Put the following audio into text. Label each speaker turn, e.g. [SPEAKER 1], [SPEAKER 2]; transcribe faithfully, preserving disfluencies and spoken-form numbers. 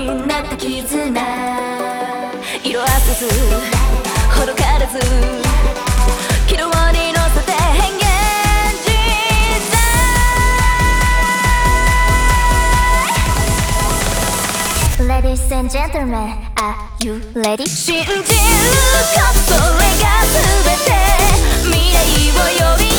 [SPEAKER 1] になった絆、色あせずほどからず軌道に乗せて変幻自在 Ladies and gentlemen, are you ready? 信じることそれが全て未来を呼び